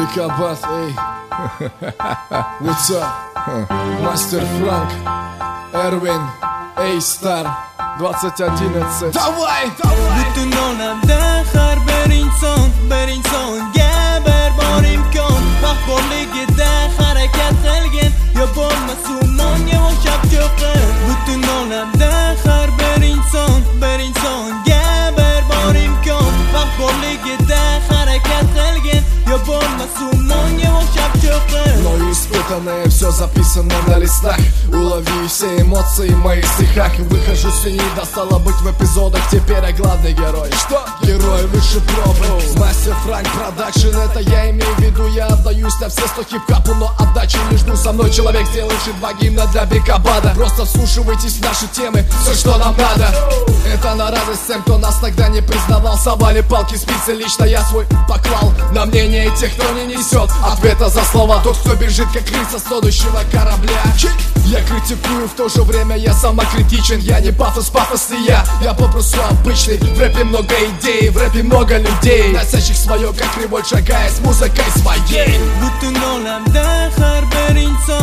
Бикабат, эй. What's up? Мастер Франк, Эрвин, A-Star 2011. Давай, давай! Butun olamda har bir insonga bir bor imkon. Vaqt borligida harakat qilgin, yo bo'lmasa umonga o'xshab cho'qin. Butun olamda har bir insonga bir bor imkon. Vaqt borligida harakat qilgin, yo bo'lmasa umonga o'xshab cho'qin. Мною испытанное, все записано на листах. Улови все эмоции в моих стихах. Выхожу с тени, да стало быть в эпизодах. Теперь я главный герой. Что? Герой выше пробы. Мастер Франк Продакшн, это я имею в виду. Я отдаюсь на все 100 хип-хапу, но отдачи не жду. Со мной человек, сделавший 2 гимна для Бикабада. Просто вслушивайтесь в наши темы, все, что нам надо. Это на радость всем, кто нас тогда не признавал. Совали палки, спицы, лично я свой поклал на мнение тех, кто не несет ответа за слова. Тот, кто бежит, как крыса с тонущего корабля. Я критикую, в то же время я самокритичен. Я не пафосный я попросту обычный. В рэпе много идей, в рэпе много людей, носящих свое, как кривой, шагая с музыкой своей. Butun olamda har bir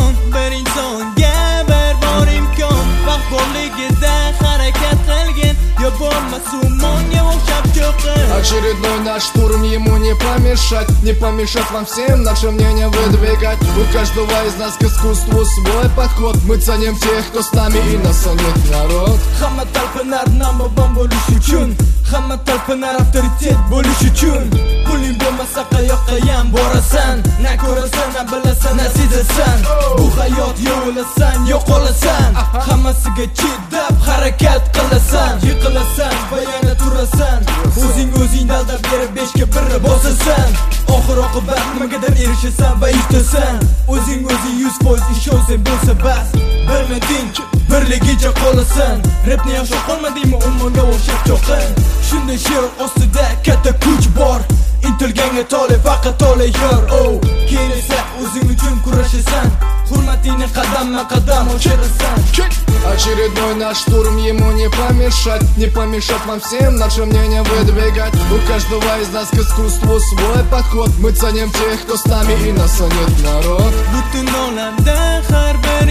insonga bir bor imkon. Vaqt borligida harakat qilgin, yo bo'lmasa umonga o'xshab cho'qin. Очередной наш штурм, ему не помешать вам всем наше мнение выдвигать. У каждого из нас к искусству свой подход. Мы ценим тех, кто с нами, и нас ценит народ. Hamma talpinar namoban bo'lish uchun, hamma talpinar avtoritet bo'lish uchun. Puling bo'lmasa qayoqqa ham borasan, na ko'rasan, na bilasan, na sezasan. Bu hayot yo'lasan, yo'qolasan. Hammasiga chidab harakat qilasan, yiqilasan va yana turasan. O'zing aldab berib 5 ga 1 bosasan. Oxir oqibat nimagadir erishasan va yutasan. O'zing 100% ishonsang bo'lsa bas. Bilmading, birligicha qolasan. Rapni yaxshi qolmadingmi, umonga o'xshab cho'qin. Shunday she'r ostida katta kuch bor. Intilganga tole, faqat tole yor. Keyin esa o'zing uchun kurashasan. Hurmatingni qadamma-qadam oshirasan. Очередной наш штурм, ему не помешать вам всем наше мнение выдвигать. У каждого из нас к искусству свой подход. Мы ценим тех, кто с нами, и нас ценит народ. Butun olamda har bir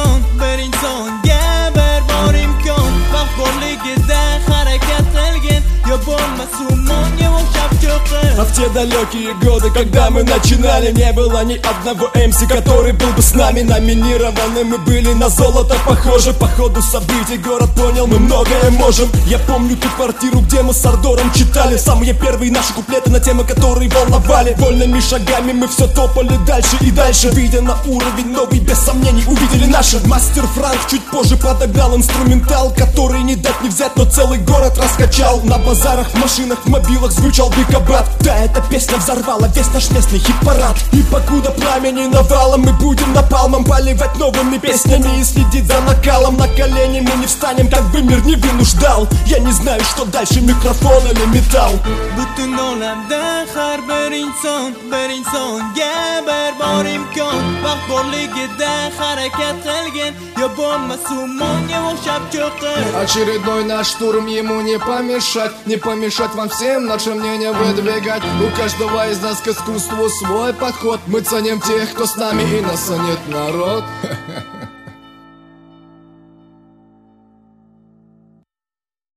insonga bir bor imkon. Vaqt borligida harakat qilgin, yo bo'lmasa umonga o'xshab cho'qin. А в те далекие годы, когда мы начинали, не было ни одного MC, который был бы с нами. Номинированы мы были на золото, похоже. По ходу событий город понял, мы многое можем. Я помню ту квартиру, где мы с Ардором читали самые первые наши куплеты на темы, которые волновали. Вольными шагами мы все топали дальше и дальше, видя на уровень новый, без сомнений увидели наши. Мастер Франк чуть позже подогнал инструментал, который не дать не взять, но целый город раскачал. На базарах, в машинах, в мобилах звучал Бикабат. Да, эта песня взорвала весь наш местный хит-парад. И покуда пламени навалом, мы будем напалмом поливать новыми песнями и следить за накалом. На колени мы не встанем, как бы мир не вынуждал. Я не знаю, что дальше, микрофон или металл. Butun olamda har bir insonga bir bor imkon. Vaqt borligida harakat qilgin, yo bo'lmasa umonga o'xshab cho'qin. Очередной наш штурм, ему не помешать вам всем наше мнение выдвигать. У каждого из нас к искусству свой подход. Мы ценим тех, кто с нами, и нас ценит народ.